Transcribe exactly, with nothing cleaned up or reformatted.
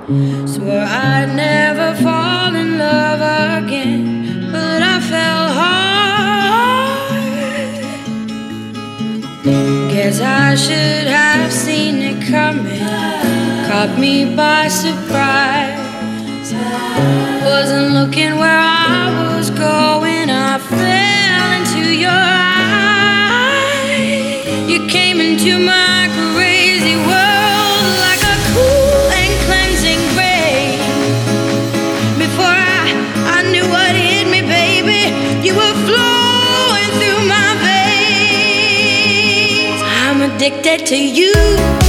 Swore I'd never fall in love again, but I fell hard. Guess I should have seen it coming, caught me by surprise. Wasn't looking where I was going, I fell into your eyes. You came into my crazy world like a cool and cleansing rain. Before I, I knew what hit me, baby, you were flowing through my veins. I'm addicted to you.